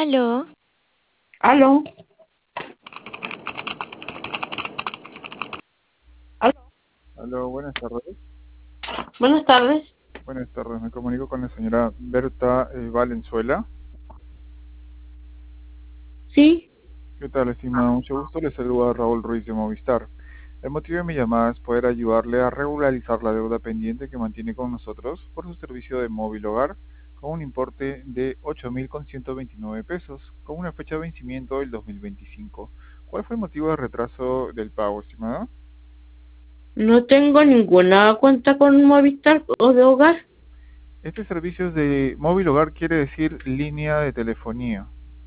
Aló, Aló, aló. Aló, buenas tardes. Buenas tardes. Buenas tardes, me comunico con la señora Berta Valenzuela. Sí, ¿Qué tal, estimada? Mucho gusto, le saluda Raúl Ruiz de Movistar. El motivo de mi llamada es poder ayudarle a regularizar la deuda pendiente que mantiene con nosotros por su servicio de móvil hogar con un importe de 8.129 pesos, con una fecha de vencimiento del 2025. ¿Cuál fue el motivo de retraso del pago, estimada? no tengo ninguna cuenta con Movistar o de hogar. Este servicio es de móvil hogar, quiere decir línea de telefonía.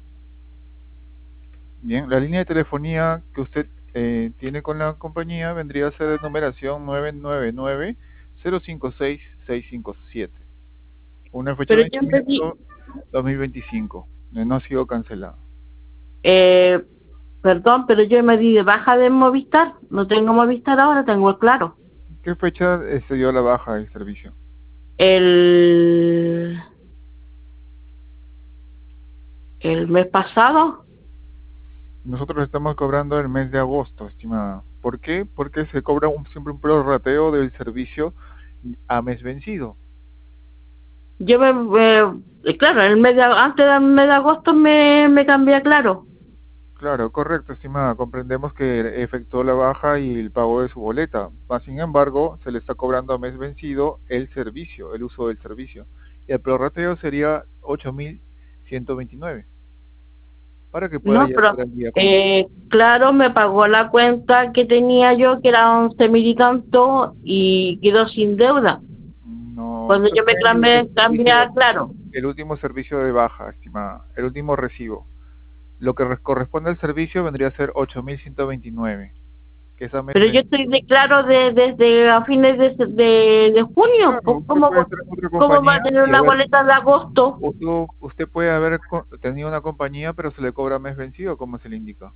Bien, la línea de telefonía que usted tiene con la compañía vendría a ser de numeración 999-056-657. Una fecha Pero de yo me di, vencimiento 2025. No ha sido cancelada. eh, perdón, pero yo me di de baja de Movistar. No tengo Movistar ahora, tengo el Claro. ¿Qué fecha se dio la baja del servicio? El, el mes pasado, Nosotros estamos cobrando el mes de agosto, estimada. ¿Por qué? Porque se cobra siempre un prorrateo del servicio a mes vencido. yo claro, antes del mes de agosto me cambié a Claro. Claro, correcto, estimada. Comprendemos que efectuó la baja y el pago de su boleta. Sin embargo, se le está cobrando a mes vencido el servicio, el uso del servicio. Y el prorrateo sería 8.129 para que pueda No, ya pero estar al día con nosotros. Claro, me pagó la cuenta que tenía yo, que era 11.000 y tanto, y quedó sin deuda. No, Cuando ese yo me fue cambié a Claro. el último servicio de baja, estimada, el último recibo. Lo que corresponde al servicio vendría a ser 8.129, que es a mes Pero yo vencido. estoy de Claro desde a fines de junio. Claro, Pues, usted puede estar en otra ¿cómo va a compañía tener y una haber boleta de agosto? usted puede haber tenido una compañía, pero se le cobra mes vencido, como se le indica.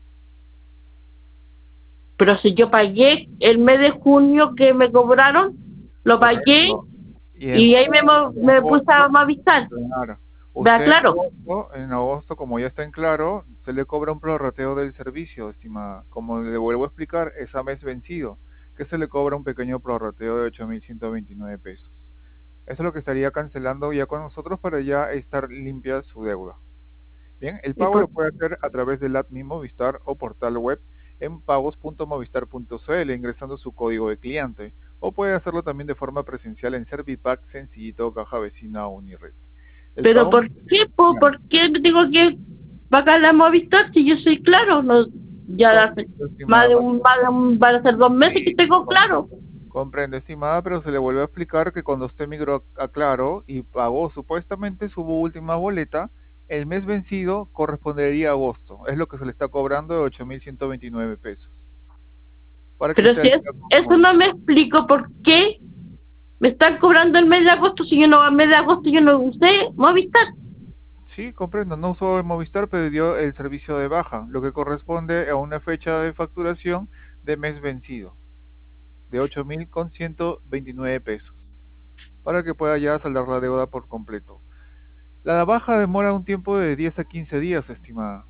Pero si yo pagué el mes de junio que me cobraron, lo pagué Correcto. Y en y ahí julio, me puse a agosto, Movistar. claro. ¿Vea Usted Claro? en agosto, como ya está en claro, se le cobra un prorrateo del servicio, estimada. Como le vuelvo a explicar, es a mes vencido, que se le cobra un pequeño prorrateo de 8.129 pesos. Eso es lo que estaría cancelando ya con nosotros para ya estar limpia su deuda. Bien, el Y pago pues, lo puede hacer a través del app Mi Movistar o portal web en pagos.movistar.cl ingresando su código de cliente. O puede hacerlo también de forma presencial en Servipack, Sencillito, Caja Vecina o Unired. El pero pago ¿por qué? ¿Por qué tengo que pagar la Movistar si yo soy Claro? No, ya hace estimada, van a ser 2 meses que tengo Claro. comprende, estimada, pero se le vuelve a explicar que cuando usted migró a Claro y pagó supuestamente su última boleta, el mes vencido correspondería a agosto. Es lo que se le está cobrando de 8.129 pesos. Para que Pero esté si al día con su eso móvil. no me explico por qué me están cobrando el mes de agosto si yo no, el mes de agosto yo no usé Movistar. Sí, comprendo, no usó el Movistar, pero dio el servicio de baja, lo que corresponde a una fecha de facturación de mes vencido, de 8.129 pesos, para que pueda ya saldar la deuda por completo. La baja demora un tiempo de 10 a 15 días, estimada.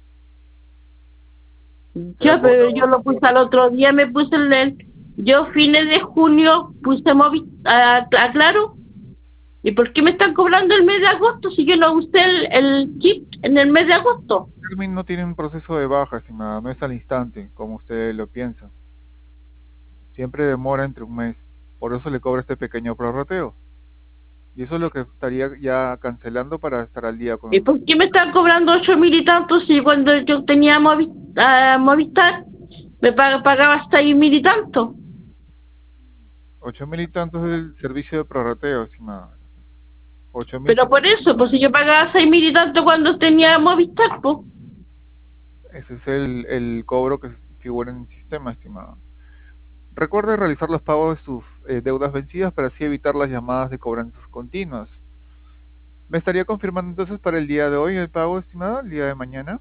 Será Ya, por pero yo una lo puse al otro día, me puse yo fines de junio puse a Claro. ¿Y por qué me están cobrando el mes de agosto si yo no usé el chip en el mes de agosto? Carmen no tiene un proceso de baja, estimada, no es al instante, como usted lo piensa. Siempre demora entre un mes, por eso le cobra este pequeño prorrateo. Y eso es lo que estaría ya cancelando para estar al día con ¿Y nosotros. por qué me están cobrando 8.000 y tantos si cuando yo tenía Movistar me pagaba 6.000 y tanto? 8.000 y tantos es el servicio de prorrateo, estimada. Pero por eso, 8.129. pues si yo pagaba 6.000 y tanto cuando tenía Movistar, pues. Ese es el cobro que figura en el sistema, estimada. Recuerde realizar los pagos de sus deudas vencidas para así evitar las llamadas de cobranzas continuas. ¿Me estaría confirmando entonces para el día de hoy el pago, estimada, el día de mañana?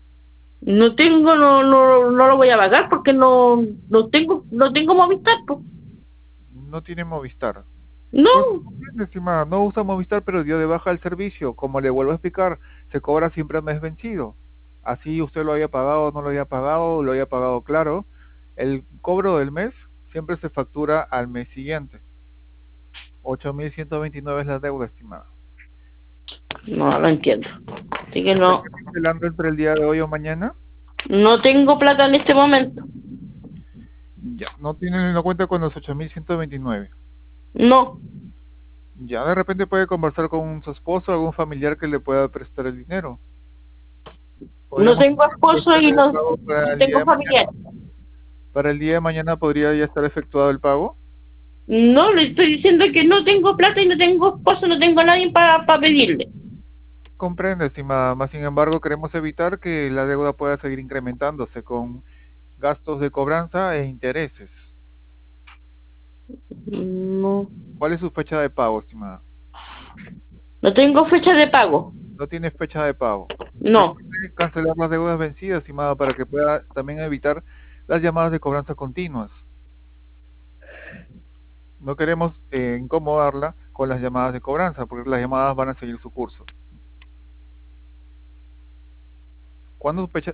No lo voy a pagar porque no tengo Movistar, pues. No tiene Movistar. Pues, No, estimada, no usa Movistar, pero dio de baja el servicio. Como le vuelvo a explicar, se cobra siempre a mes vencido. Así usted lo haya pagado, no lo haya pagado, lo haya pagado claro. El cobro del mes siempre se factura al mes siguiente. 8.129 es la deuda, estimada. no lo entiendo. Así que ¿Está no, cancelando entre el día de hoy o mañana? no tengo plata en este momento. Ya, no tiene una cuenta con los 8.129. No, Ya, de repente puede conversar con su esposo o algún familiar que le pueda prestar el dinero. no Podríamos tengo esposo hacer y el no, pago para no el día tengo de mañana. familiares. Para el día de mañana podría ya estar efectuado el pago. No, le estoy diciendo que no tengo plata y no tengo esposo, no tengo a nadie para pedirle. Comprende, estimada. Más sin embargo, queremos evitar que la deuda pueda seguir incrementándose con gastos de cobranza e intereses. No, ¿Cuál es su fecha de pago, estimada? no tengo fecha de pago. No tiene fecha de pago. No, Recuerde cancelar las deudas vencidas, estimada, para que pueda también evitar las llamadas de cobranza continuas. No queremos incomodarla con las llamadas de cobranza, porque las llamadas van a seguir su curso. ¿Cuándo